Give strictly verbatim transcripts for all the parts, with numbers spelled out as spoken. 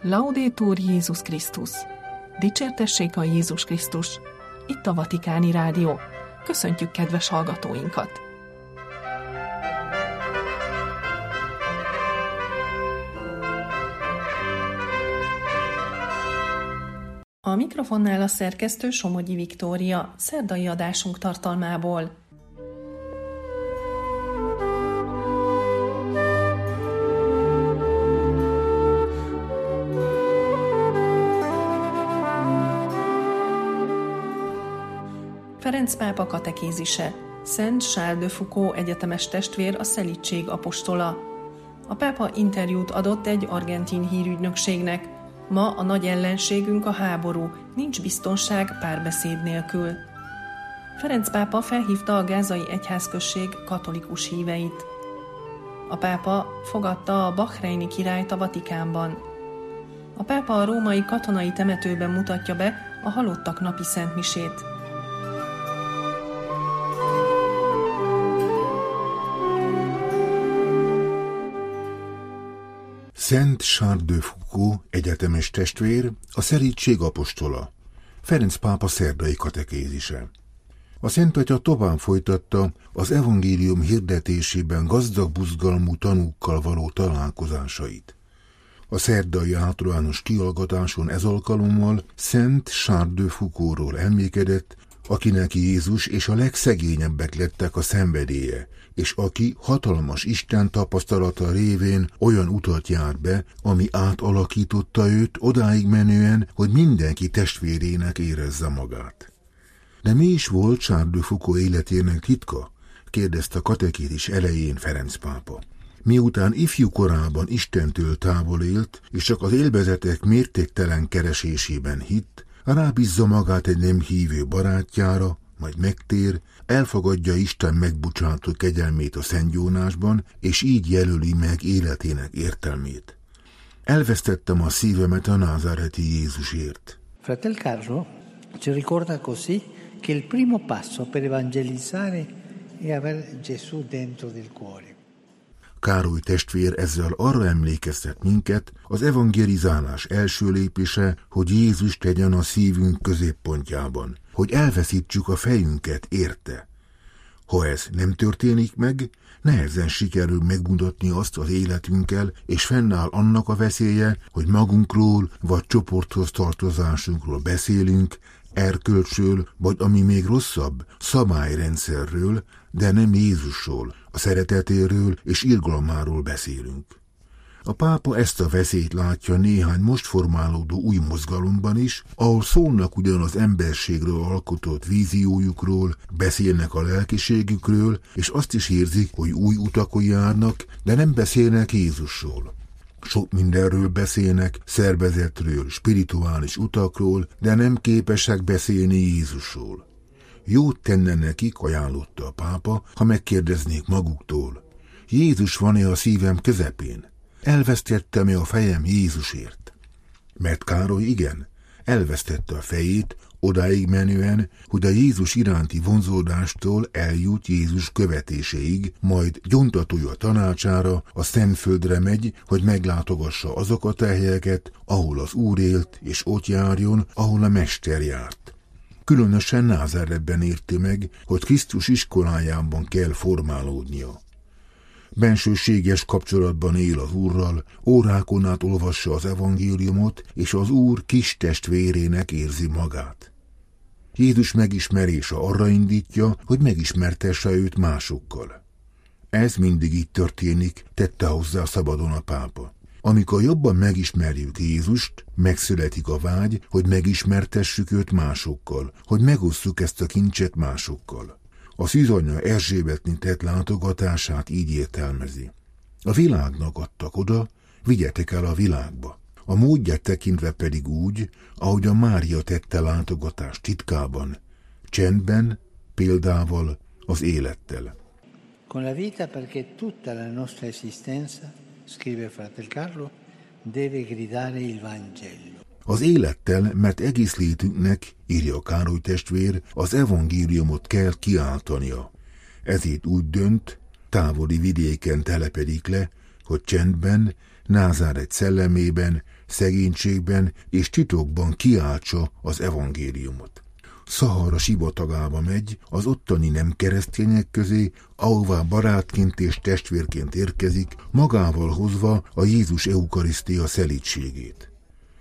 Laudetur Jézus Krisztus! Dicsértessék a Jézus Krisztus! Itt a Vatikáni Rádió. Köszöntjük kedves hallgatóinkat! A mikrofonnál a szerkesztő Somogyi Viktória, szerdai adásunk tartalmából. Ferenc pápa katekézise. Szent Charles de Foucault egyetemes testvér a szelídség apostola. A pápa interjút adott egy argentin hírügynökségnek. Ma a nagy ellenségünk a háború, nincs biztonság párbeszéd nélkül. Ferenc pápa felhívta a gázai egyházközség katolikus híveit. A pápa fogadta a bahreini királyt a Vatikánban. A pápa a római katonai temetőben mutatja be a halottak napi szentmisét. Szent Charles de Foucault egyetemes testvér, a szelídség apostola. Ferenc pápa szerdai katekézise. A Szent Atya tovább folytatta az evangélium hirdetésében gazdag buzgalmú tanúkkal való találkozásait. A szerdai általános kihallgatáson ez alkalommal Szent Charles de Foucaultról emlékedett, akinek Jézus és a legszegényebbek lettek a szenvedélye, és aki hatalmas Isten tapasztalata révén olyan utat járt be, ami átalakította őt odáig menően, hogy mindenki testvérének érezze magát. De mi is volt Charles de Foucault életének titka? Kérdezte a katekézis elején Ferenc pápa. Miután ifjú korában Istentől távol élt, és csak az élvezetek mértéktelen keresésében hitt, rábízza magát egy nem hívő barátjára, majd megtér, elfogadja Isten megbocsátó kegyelmét a szentgyónásban, és így jelöli meg életének értelmét. Elvesztettem a szívemet a názáreti Jézusért. Fratel Carlo ci ricorda così che il primo passo per evangelizzare è aver Gesù dentro del cuore. Károly testvér ezzel arra emlékeztet minket, az evangelizálás első lépése, hogy Jézus tegyen a szívünk középpontjában, hogy elveszítsük a fejünket érte. Ha ez nem történik meg, nehezen sikerül megmutatni azt az életünkkel, és fennáll annak a veszélye, hogy magunkról vagy csoporthoz tartozásunkról beszélünk, erkölcsről, vagy ami még rosszabb, szabályrendszerről, de nem Jézusról, a szeretetéről és irgalmáról beszélünk. A pápa ezt a veszélyt látja néhány most formálódó új mozgalomban is, ahol szólnak ugyan az emberségről alkotott víziójukról, beszélnek a lelkiségükről, és azt is érzik, hogy új utakon járnak, de nem beszélnek Jézusról. Sok mindenről beszélnek, szervezetről, spirituális utakról, de nem képesek beszélni Jézusról. Jót tenne nekik, ajánlotta a pápa, ha megkérdeznék maguktól. Jézus van-e a szívem közepén? Elvesztettem-e a fejem Jézusért? Mert Károly igen, elvesztette a fejét, odáig menően, hogy a Jézus iránti vonzódástól eljut Jézus követéséig, majd gyontatója tanácsára a Szentföldre megy, hogy meglátogassa azokat a helyeket, ahol az Úr élt, és ott járjon, ahol a Mester járt. Különösen Názáretben érti meg, hogy Krisztus iskolájában kell formálódnia. Bensőséges kapcsolatban él az Úrral, órákon át olvassa az evangéliumot, és az Úr kis testvérének érzi magát. Jézus megismerése arra indítja, hogy megismertesse őt másokkal. Ez mindig így történik, tette hozzá szabadon a pápa. Amikor jobban megismerjük Jézust, megszületik a vágy, hogy megismertessük őt másokkal, hogy megosszuk ezt a kincset másokkal. A szűzanya Erzsébetné tett látogatását így értelmezi. A világnak adtak oda, vigyetek el a világba. A módját tekintve pedig úgy, ahogy a Mária tette látogatást titkában, csendben, példával, az élettel. Con la vita perché tutta la nostra esistenza, scrive Fratel Carlo, deve gridare il Vangelo. Az élettel, mert egész létünknek, írja Károly testvér, az evangéliumot kell kiáltania. Ezért úgy dönt, távoli vidéken telepedik le, hogy csendben, Názáret szellemében, szegénységben és titokban kiáltsa az evangéliumot. Szahara sivatagába megy, az ottani nem keresztények közé, ahová barátként és testvérként érkezik, magával hozva a Jézus eukarisztia szelídségét.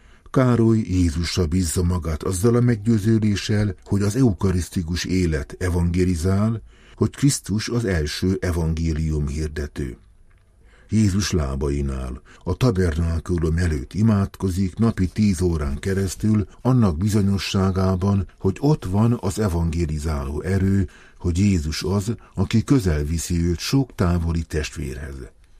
Károly Jézusra bízza magát azzal a meggyőződéssel, hogy az eukarisztikus élet evangélizál, hogy Krisztus az első evangélium hirdető. Jézus lábainál, a tabernákulum előtt imádkozik napi tíz órán keresztül annak bizonyosságában, hogy ott van az evangélizáló erő, hogy Jézus az, aki közel viszi őt sok távoli testvérhez.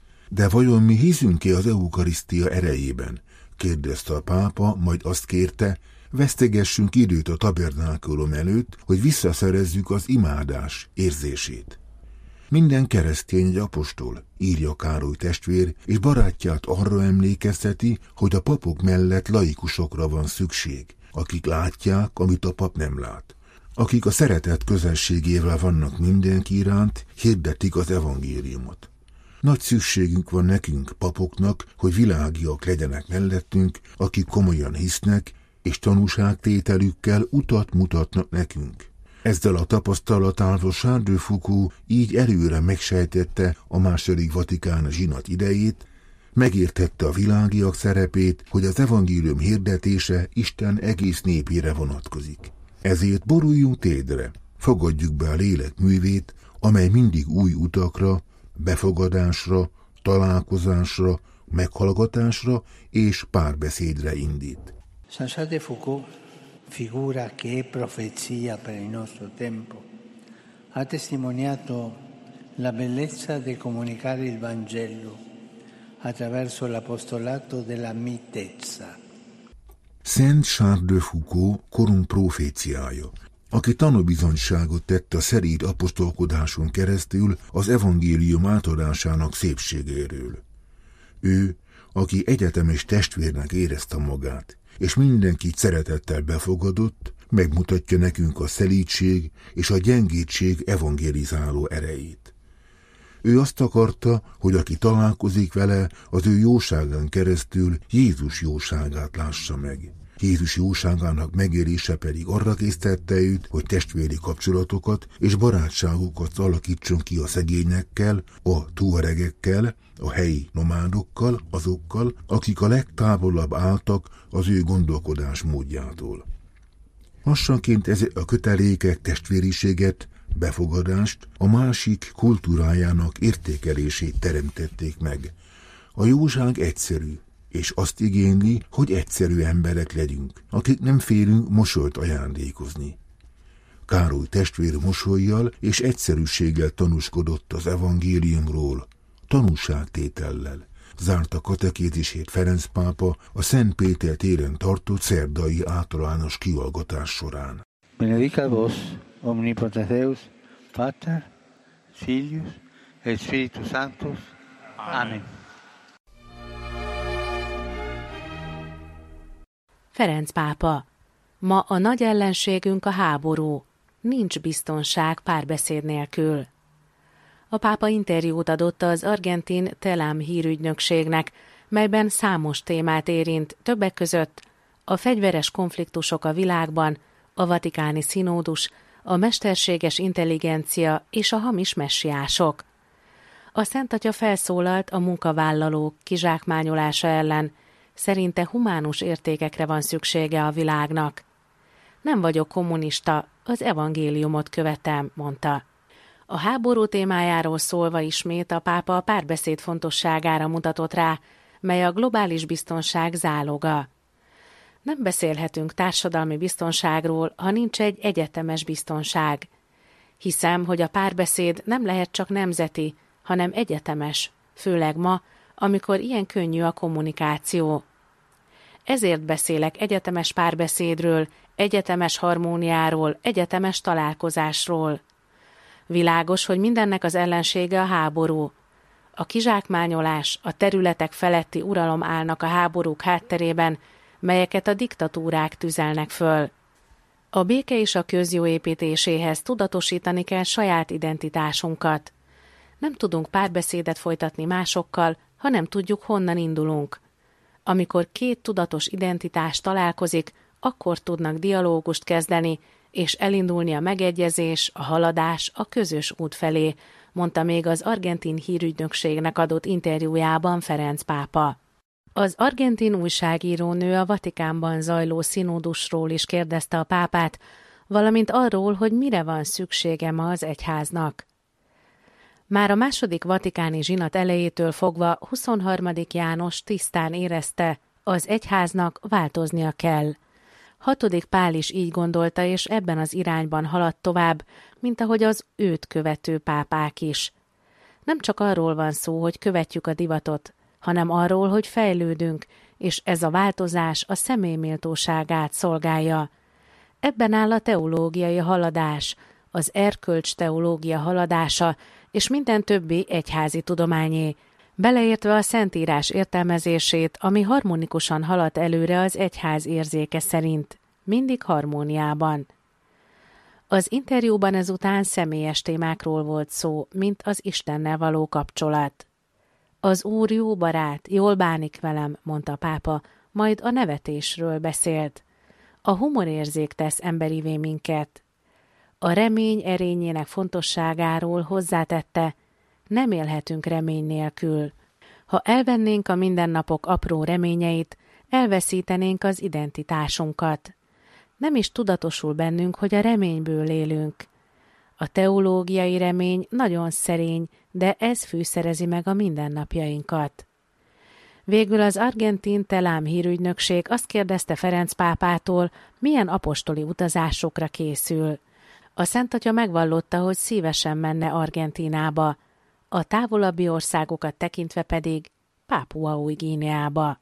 De vajon mi hiszünk-e az eukarisztia erejében? Kérdezte a pápa, majd azt kérte, vesztegessünk időt a tabernákulum előtt, hogy visszaszerezzük az imádás érzését. Minden keresztény egy apostol, írja Károly testvér, és barátját arra emlékezteti, hogy a papok mellett laikusokra van szükség, akik látják, amit a pap nem lát. Akik a szeretet közösségével vannak mindenki iránt, hirdetik az evangéliumot. Nagy szükségünk van nekünk, papoknak, hogy világiak legyenek mellettünk, akik komolyan hisznek, és tanúságtételükkel utat mutatnak nekünk. Ezzel a tapasztalatával Charles de Foucault így előre megsejtette a második Vatikán zsinat idejét, megértette a világiak szerepét, hogy az evangélium hirdetése Isten egész népére vonatkozik. Ezért boruljunk térdre, fogadjuk be a lélek művét, amely mindig új utakra, befogadásra, találkozásra, meghallgatásra és párbeszédre indít. Charles de Foucault, figura che è profezia per il nostro tempo, ha testimoniato la bellezza di comunicare il Vangelo attraverso l'apostolato della mitezza. Szent Charles de Foucault korunk proféciája, aki tanúbizonyságot tett a szeréd apostolkodáson keresztül az evangélium átadásának szépségéről. Ő, aki egyetemes testvérnek érezte magát, és mindenkit szeretettel befogadott, megmutatja nekünk a szelídség és a gyengétség evangélizáló erejét. Ő azt akarta, hogy aki találkozik vele, az ő jóságán keresztül Jézus jóságát lássa meg. Jézus jóságának megérése pedig arra késztette őt, hogy testvéri kapcsolatokat és barátságokat alakítson ki a szegényekkel, a tuaregekkel, a helyi nomádokkal, azokkal, akik a legtávolabb álltak az ő gondolkodás módjától. Lassanként ezek a kötelékek testvériséget, befogadást, a másik kultúrájának értékelését teremtették meg. A jóság egyszerű, és azt igényli, hogy egyszerű emberek legyünk, akik nem félünk mosolyt ajándékozni. Károly testvér mosollyal és egyszerűséggel tanúskodott az evangéliumról, tanúságtétellel, zárta katekézisét Ferenc pápa a Szent Péter téren tartott szerdai általános kihallgatás során. Benedicat vos, omnipotens Deus, Pater, Filius et Spiritus Sanctus. Amen. Ferenc pápa. Ma a nagy ellenségünk a háború. Nincs biztonság párbeszéd nélkül. A pápa interjút adott az argentin Telam hírügynökségnek, melyben számos témát érint, többek között a fegyveres konfliktusok a világban, a vatikáni színódus, a mesterséges intelligencia és a hamis messiások. A Szent Atya felszólalt a munkavállalók kizsákmányolása ellen, szerinte humánus értékekre van szüksége a világnak. Nem vagyok kommunista, az evangéliumot követem, mondta. A háború témájáról szólva ismét a pápa a párbeszéd fontosságára mutatott rá, mely a globális biztonság záloga. Nem beszélhetünk társadalmi biztonságról, ha nincs egy egyetemes biztonság. Hiszem, hogy a párbeszéd nem lehet csak nemzeti, hanem egyetemes, főleg ma, amikor ilyen könnyű a kommunikáció. Ezért beszélek egyetemes párbeszédről, egyetemes harmóniáról, egyetemes találkozásról. Világos, hogy mindennek az ellensége a háború. A kizsákmányolás, a területek feletti uralom állnak a háborúk hátterében, melyeket a diktatúrák tüzelnek föl. A béke és a közjó építéséhez tudatosítani kell saját identitásunkat. Nem tudunk párbeszédet folytatni másokkal, ha nem tudjuk, honnan indulunk. Amikor két tudatos identitás találkozik, akkor tudnak dialógust kezdeni, és elindulni a megegyezés, a haladás a közös út felé, mondta még az argentin hírügynökségnek adott interjújában Ferenc pápa. Az argentin újságírónő a Vatikánban zajló színódusról is kérdezte a pápát, valamint arról, hogy mire van szüksége ma az egyháznak. Már a második vatikáni zsinat elejétől fogva huszonharmadik János tisztán érezte, az egyháznak változnia kell. Hatodik Pál is így gondolta, és ebben az irányban haladt tovább, mint ahogy az őt követő pápák is. Nem csak arról van szó, hogy követjük a divatot, hanem arról, hogy fejlődünk, és ez a változás a személy méltóságát szolgálja. Ebben áll a teológiai haladás, az erkölcs teológia haladása, és minden többi egyházi tudományé, beleértve a Szentírás értelmezését, ami harmonikusan halad előre az egyház érzéke szerint, mindig harmóniában. Az interjúban ezután személyes témákról volt szó, mint az Istennel való kapcsolat. Az Úr jó barát, jól bánik velem, mondta a pápa, majd a nevetésről beszélt. A humorérzék tesz emberivé minket. A remény erényének fontosságáról hozzátette, nem élhetünk remény nélkül. Ha elvennénk a mindennapok apró reményeit, elveszítenénk az identitásunkat. Nem is tudatosul bennünk, hogy a reményből élünk. A teológiai remény nagyon szerény, de ez fűszerezi meg a mindennapjainkat. Végül az argentin Telám hírügynökség azt kérdezte Ferenc pápától, milyen apostoli utazásokra készül. A Szent Atya megvallotta, hogy szívesen menne Argentínába, a távolabbi országokat tekintve pedig Pápua Új-Guineába.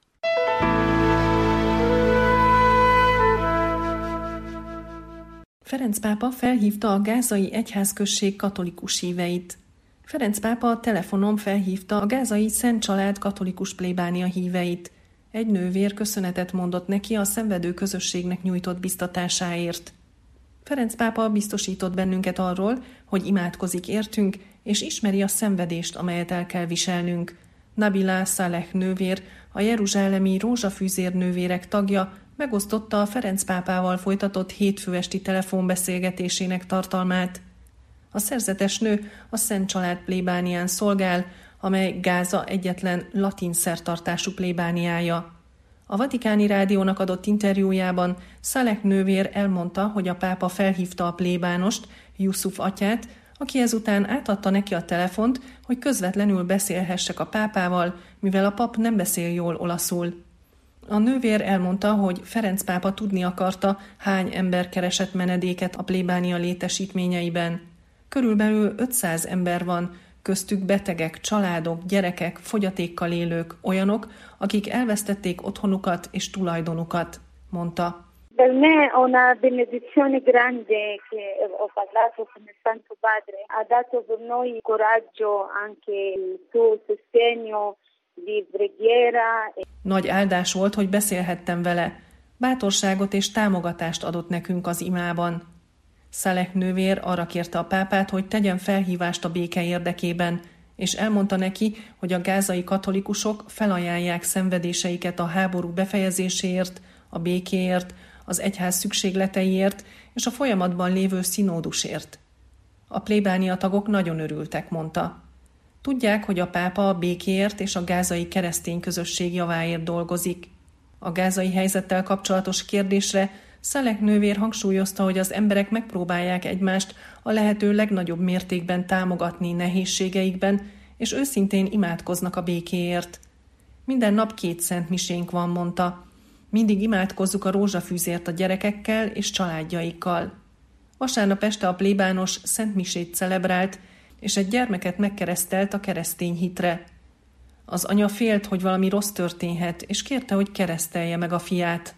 Ferenc pápa felhívta a gázai egyházközség katolikus híveit. Ferenc pápa telefonon felhívta a gázai Szent Család katolikus plébánia híveit. Egy nővér köszönetet mondott neki a szenvedő közösségnek nyújtott biztatásáért. Ferenc pápa biztosított bennünket arról, hogy imádkozik értünk, és ismeri a szenvedést, amelyet el kell viselnünk. Nabila Saleh nővér, a jeruzsálemi rózsafűzér nővérek tagja, megosztotta a Ferenc pápával folytatott hétfő esti telefonbeszélgetésének tartalmát. A szerzetes nő a Szent Család plébánián szolgál, amely Gáza egyetlen latin szertartású plébániája. A Vatikáni Rádiónak adott interjújában Saleh nővér elmondta, hogy a pápa felhívta a plébánost, Jusuf atyát, aki ezután átadta neki a telefont, hogy közvetlenül beszélhessek a pápával, mivel a pap nem beszél jól olaszul. A nővér elmondta, hogy Ferenc pápa tudni akarta, hány ember keresett menedéket a plébánia létesítményeiben. Körülbelül ötszáz ember van, köztük betegek, családok, gyerekek, fogyatékkal élők, olyanok, akik elvesztették otthonukat és tulajdonukat, mondta. Per me è una benedizione grande che ho parlato con il Santo Padre. Ha dato per noi coraggio anche il suo sostegno di preghiera. Nagy áldás volt, hogy beszélhettem vele. Bátorságot és támogatást adott nekünk az imában. Saleh nővér arra kérte a pápát, hogy tegyen felhívást a béke érdekében, és elmondta neki, hogy a gázai katolikusok felajánlják szenvedéseiket a háború befejezéséért, a békéért, az egyház szükségleteiért és a folyamatban lévő színódusért. A plébánia tagok nagyon örültek, mondta. Tudják, hogy a pápa a békéért és a gázai keresztény közösség javáért dolgozik. A gázai helyzettel kapcsolatos kérdésre Saleh nővér hangsúlyozta, hogy az emberek megpróbálják egymást a lehető legnagyobb mértékben támogatni nehézségeikben, és őszintén imádkoznak a békéért. Minden nap két szent misénk van, mondta. Mindig imádkozzuk a rózsafűzért a gyerekekkel és családjaikkal. Vasárnap este a plébános szent misét celebrált, és egy gyermeket megkeresztelt a keresztény hitre. Az anya félt, hogy valami rossz történhet, és kérte, hogy keresztelje meg a fiát.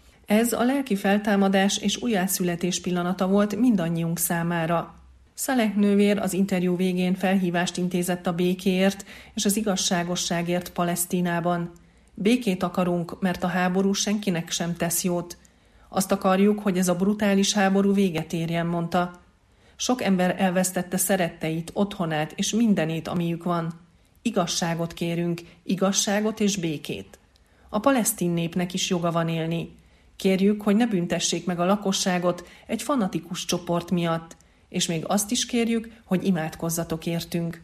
Ez a lelki feltámadás és újjászületés pillanata volt mindannyiunk számára. Saleh nővér az interjú végén felhívást intézett a békéért és az igazságosságért Palesztinában. Békét akarunk, mert a háború senkinek sem tesz jót. Azt akarjuk, hogy ez a brutális háború véget érjen, mondta. Sok ember elvesztette szeretteit, otthonát és mindenét, amiük van. Igazságot kérünk, igazságot és békét. A palesztin népnek is joga van élni. Kérjük, hogy ne büntessék meg a lakosságot egy fanatikus csoport miatt, és még azt is kérjük, hogy imádkozzatok értünk.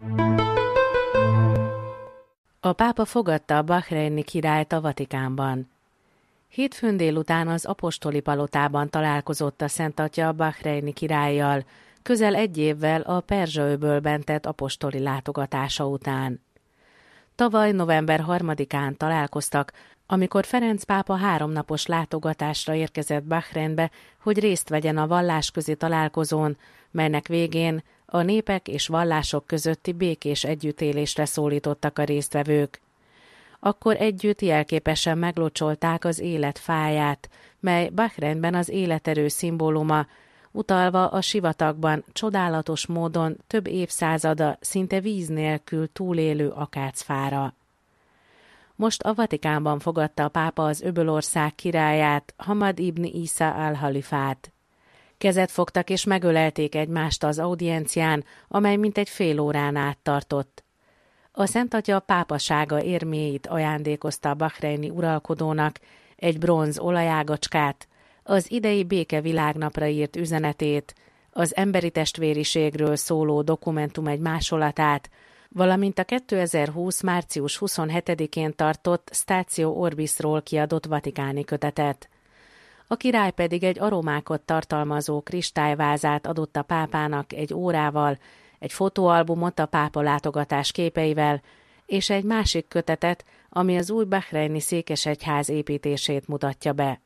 A pápa fogadta a bahreini királyt a Vatikánban. Hétfőn délután az apostoli palotában találkozott a Szent Atya a bahreini királlyal, közel egy évvel a Perzsa-öbölben tett apostoli látogatása után. Tavaly november harmadikán találkoztak, amikor Ferenc pápa háromnapos látogatásra érkezett Bahreinbe, hogy részt vegyen a vallásközi találkozón, melynek végén a népek és vallások közötti békés együttélésre szólítottak a résztvevők. Akkor együtt jelképesen meglocsolták az élet fáját, mely Bahreinben az életerő szimbóluma, utalva a sivatagban csodálatos módon több évszázada szinte víz nélkül túlélő akácfára. Most a Vatikánban fogadta a pápa az öbölország királyát, Hamad ibn Isa al-Halifát. Kezet fogtak és megölelték egymást az audiencián, amely mintegy fél órán át tartott. A Szent Atya pápasága érméit ajándékozta a bahreini uralkodónak, egy bronz olajágacskát, az idei béke világnapra írt üzenetét, az emberi testvériségről szóló dokumentum egy másolatát, valamint a kétezer-húsz. március huszonhetedikén tartott Statio Orbisról kiadott vatikáni kötetet. A király pedig egy aromákat tartalmazó kristályvázát adott a pápának egy órával, egy fotóalbumot a pápa látogatás képeivel, és egy másik kötetet, ami az új bahreini székesegyház építését mutatja be.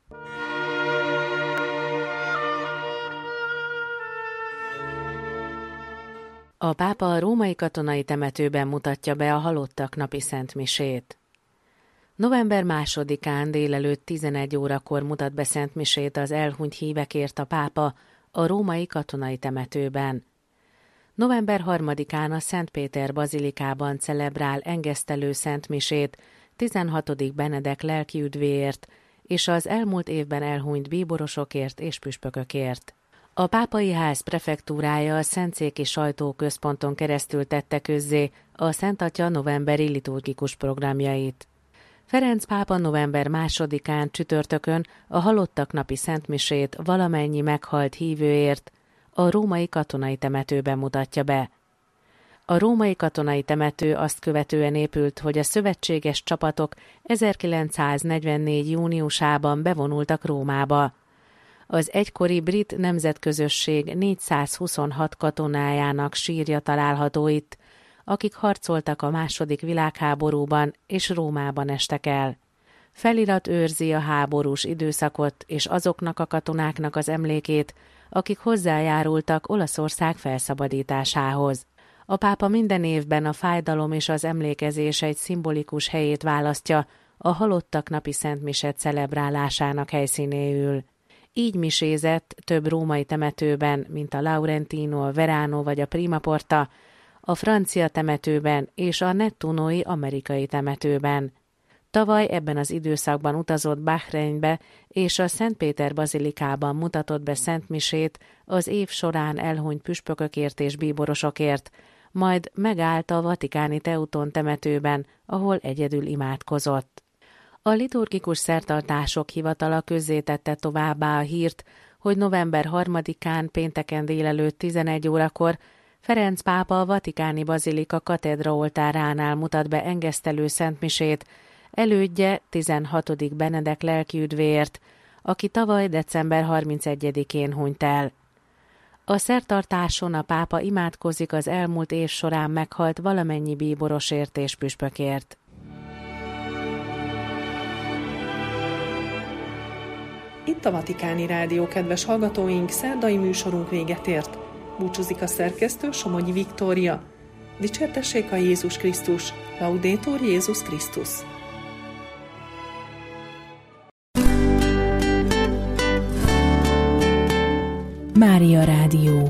A pápa a római katonai temetőben mutatja be a halottak napi szentmisét. November másodikán délelőtt tizenegy órakor mutat be szentmisét az elhunyt hívekért a pápa a római katonai temetőben. November harmadikán a Szent Péter bazilikában celebrál engesztelő szentmisét tizenhatodik Benedek lelkiüdvéért és az elmúlt évben elhunyt bíborosokért és püspökökért. A pápai ház prefektúrája a Szentszéki Sajtóközponton keresztül tette közzé a Szent Atya novemberi liturgikus programjait. Ferenc pápa november másodikán csütörtökön a halottak napi szentmisét valamennyi meghalt hívőért a római katonai temetőben mutatja be. A római katonai temető azt követően épült, hogy a szövetséges csapatok ezerkilencszáznegyvennégy júniusában bevonultak Rómába. Az egykori brit nemzetközösség négyszázhuszonhat katonájának sírja található itt, akik harcoltak a második világháborúban és Rómában estek el. Felirat őrzi a háborús időszakot és azoknak a katonáknak az emlékét, akik hozzájárultak Olaszország felszabadításához. A pápa minden évben a fájdalom és az emlékezés egy szimbolikus helyét választja a halottak napi szentmise celebrálásának helyszínéül. Így misézett több római temetőben, mint a Laurentino, a Verano vagy a Prima Porta, a francia temetőben és a nettunói amerikai temetőben. Tavaly ebben az időszakban utazott Bahreinbe, és a Szent Péter bazilikában mutatott be szentmisét az év során elhunyt püspökökért és bíborosokért, majd megállt a vatikáni Teuton temetőben, ahol egyedül imádkozott. A liturgikus szertartások hivatala közzétette továbbá a hírt, hogy november harmadikán pénteken délelőtt tizenegy órakor Ferenc pápa a vatikáni bazilika katedra oltáránál mutat be engesztelő szentmisét, elődje tizenhatodik Benedek lelkiüdvéért, aki tavaly december harmincegyedikén hunyt el. A szertartáson a pápa imádkozik az elmúlt év során meghalt valamennyi bíborosért és püspökért. Itt a Vatikáni Rádió, kedves hallgatóink, szerdai műsorunk véget ért. Búcsúzik a szerkesztő, Somogyi Viktória. Dicsértessék a Jézus Krisztus, Laudetur Jézus Krisztus. Mária Rádió.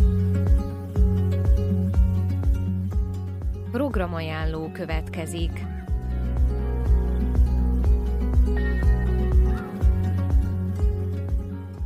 Programajánló következik.